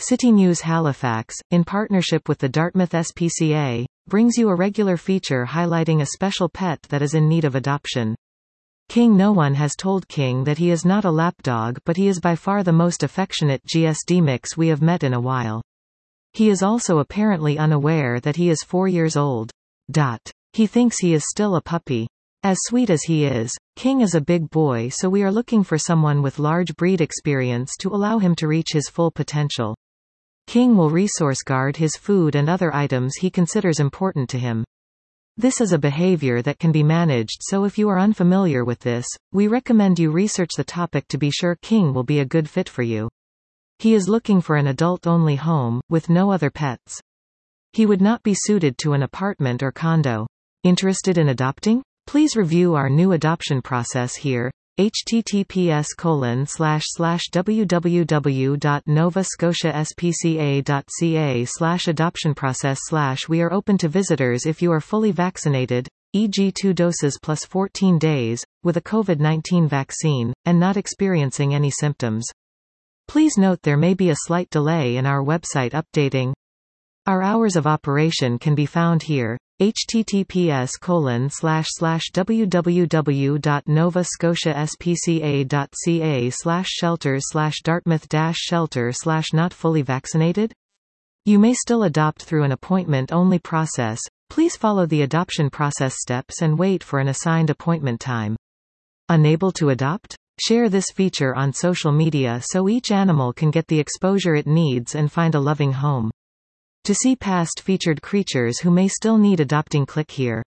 City News Halifax, in partnership with the Dartmouth SPCA, brings you a regular feature highlighting a special pet that is in need of adoption. King. No one has told King that he is not a lapdog, but he is by far the most affectionate GSD mix we have met in a while. He is also apparently unaware that he is 4 years old. He thinks he is still a puppy. As sweet as he is, King is a big boy, so we are looking for someone with large breed experience to allow him to reach his full potential. King will resource guard his food and other items he considers important to him. This is a behavior that can be managed, so if you are unfamiliar with this, we recommend you research the topic to be sure King will be a good fit for you. He is looking for an adult-only home, with no other pets. He would not be suited to an apartment or condo. Interested in adopting? Please review our new adoption process here. https://www.novascotiaspca.ca/adoption-process/ We are open to visitors if you are fully vaccinated, e.g. 2 doses plus 14 days, with a COVID-19 vaccine, and not experiencing any symptoms. Please note there may be a slight delay in our website updating. Our hours of operation can be found here. https://www.novascotiaspca.ca/shelters/dartmouth-shelter/not fully vaccinated? You may still adopt through an appointment-only process. Please follow the adoption process steps and wait for an assigned appointment time. Unable to adopt? Share this feature on social media so each animal can get the exposure it needs and find a loving home. To see past featured creatures who may still need adopting, click here.